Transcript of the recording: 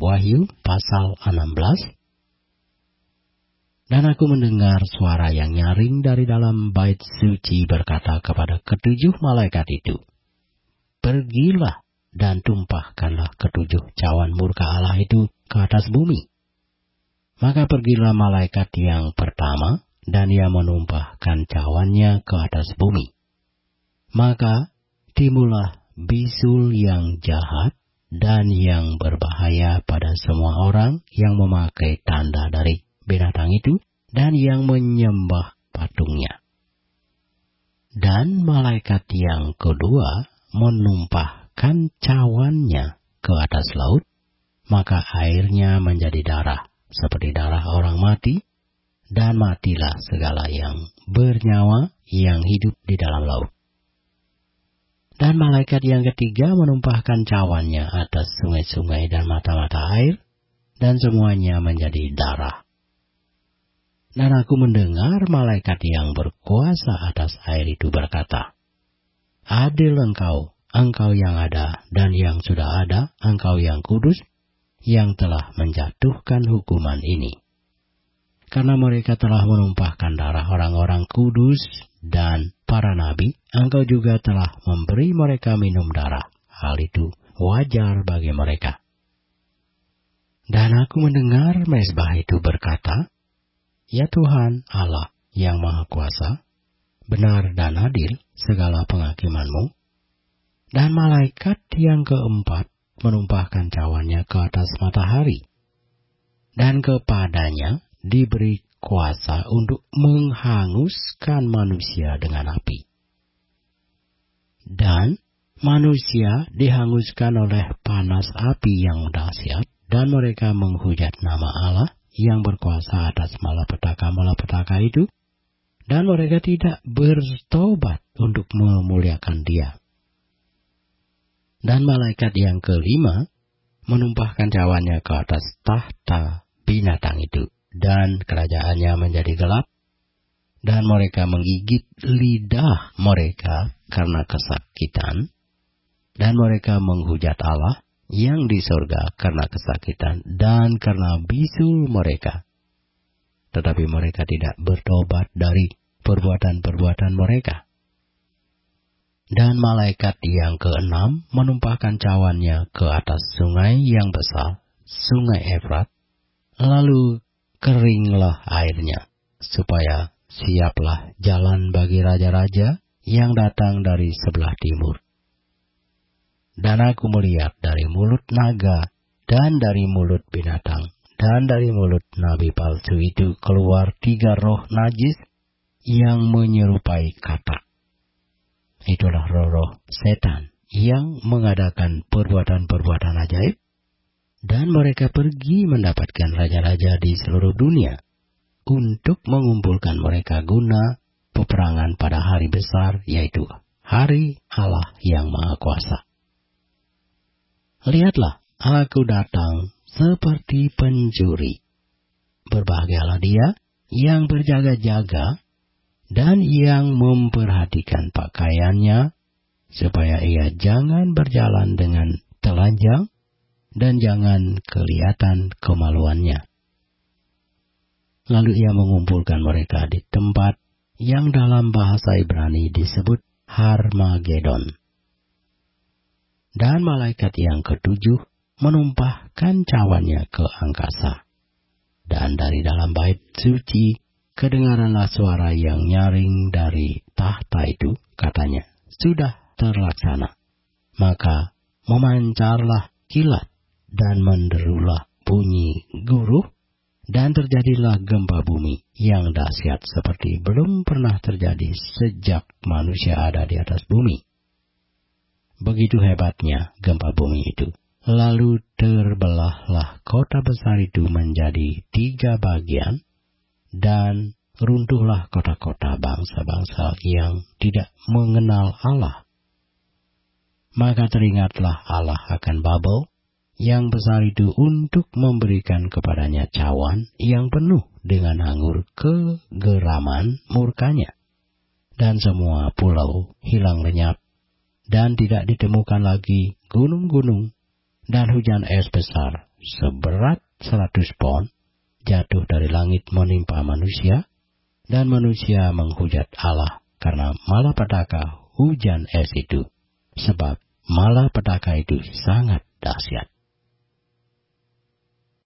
kitab Wahyu pasal 16. Dan aku mendengar suara yang nyaring dari dalam bait suci berkata kepada ketujuh malaikat itu, "Pergilah dan tumpahkanlah ketujuh cawan murka Allah itu ke atas bumi." Maka pergilah malaikat yang pertama, dan ia menumpahkan cawannya ke atas bumi. Maka timbullah bisul yang jahat dan yang berbahaya pada semua orang yang memakai tanda dari binatang itu dan yang menyembah patungnya. Dan malaikat yang kedua menumpahkan cawannya ke atas laut, maka airnya menjadi darah, seperti darah orang mati, dan matilah segala yang bernyawa yang hidup di dalam laut. Dan malaikat yang ketiga menumpahkan cawannya atas sungai-sungai dan mata-mata air, dan semuanya menjadi darah. Dan aku mendengar malaikat yang berkuasa atas air itu berkata, "Adil engkau yang ada dan yang sudah ada, engkau yang kudus, yang telah menjatuhkan hukuman ini. Karena mereka telah menumpahkan darah orang-orang kudus dan para nabi, engkau juga telah memberi mereka minum darah. Hal itu wajar bagi mereka." Dan aku mendengar mezbah itu berkata, "Ya Tuhan Allah yang Maha Kuasa, benar dan adil segala penghakiman-Mu." Dan malaikat yang keempat menumpahkan cawannya ke atas matahari, dan kepadanya diberi kuasa untuk menghanguskan manusia dengan api. Dan manusia dihanguskan oleh panas api yang dahsyat, dan mereka menghujat nama Allah yang berkuasa atas malapetaka-malapetaka itu, dan mereka tidak bertobat untuk memuliakan Dia. Dan malaikat yang kelima menumpahkan cawannya ke atas tahta binatang itu, dan kerajaannya menjadi gelap, dan mereka menggigit lidah mereka karena kesakitan, dan mereka menghujat Allah yang di sorga karena kesakitan dan karena bisul mereka. Tetapi mereka tidak bertobat dari perbuatan-perbuatan mereka. Dan malaikat yang keenam menumpahkan cawannya ke atas sungai yang besar, sungai Efrat, lalu keringlah airnya, supaya siaplah jalan bagi raja-raja yang datang dari sebelah timur. Dan aku melihat dari mulut naga, dan dari mulut binatang, dan dari mulut nabi palsu itu keluar 3 roh najis yang menyerupai katak. Itulah roh-roh setan yang mengadakan perbuatan-perbuatan ajaib, dan mereka pergi mendapatkan raja-raja di seluruh dunia untuk mengumpulkan mereka guna peperangan pada hari besar, yaitu hari Allah yang Maha Kuasa. Lihatlah, aku datang seperti pencuri. Berbahagialah dia yang berjaga-jaga dan yang memperhatikan pakaiannya, supaya ia jangan berjalan dengan telanjang dan jangan kelihatan kemaluannya. Lalu ia mengumpulkan mereka di tempat yang dalam bahasa Ibrani disebut Harmagedon. Dan malaikat yang ketujuh menumpahkan cawannya ke angkasa. Dan dari dalam bait suci kedengaranlah suara yang nyaring dari tahta itu, katanya, "Sudah terlaksana." Maka memancarlah kilat dan menderulah bunyi guruh, dan terjadilah gempa bumi yang dahsyat seperti belum pernah terjadi sejak manusia ada di atas bumi. Begitu hebatnya gempa bumi itu. Lalu terbelahlah kota besar itu menjadi 3 bagian, dan runtuhlah kota-kota bangsa-bangsa yang tidak mengenal Allah. Maka teringatlah Allah akan Babel yang besar itu untuk memberikan kepadanya cawan yang penuh dengan anggur kegeraman murkanya. Dan semua pulau hilang lenyap, dan tidak ditemukan lagi gunung-gunung, dan hujan es besar seberat 100 pon jatuh dari langit menimpa manusia, dan manusia menghujat Allah karena malapetaka hujan es itu, sebab malapetaka itu sangat dahsyat.